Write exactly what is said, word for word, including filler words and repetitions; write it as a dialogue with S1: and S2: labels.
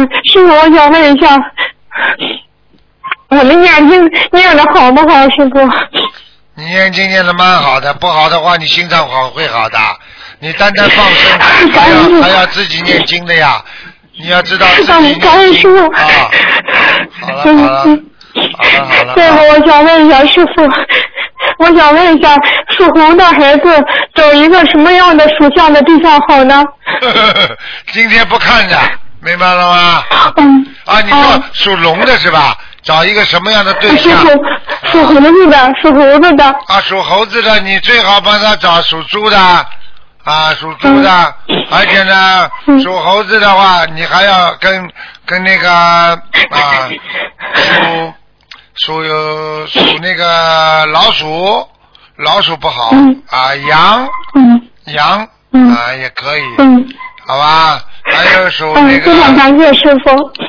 S1: 师傅，我想问一下，我们念经念的好不好，师傅？
S2: 你念经念的蛮好的，不好的话你心脏好会好的。你单单放生还要还要自己念经的呀，你要知道自己念经啊。好了好了，好了好了。
S1: 对，我想问一下师傅，我想问一下，属猴的孩子找一个什么样的属相的对象好呢？
S2: 今天不看的，明白了吗？
S1: 嗯。
S2: 啊，你说属龙的是吧？找一个什么样的对象？
S1: 属属猴子的，属猴子的。
S2: 啊，属猴子的，你最好帮他找属猪的，啊，属猪的，嗯、而且呢，嗯、属猴子的话，你还要跟跟那个啊，属属属那个老鼠，老鼠不好、嗯、啊，羊，嗯、羊、嗯、啊也可以，嗯、好吧？还有属那个。嗯，非常感谢师傅。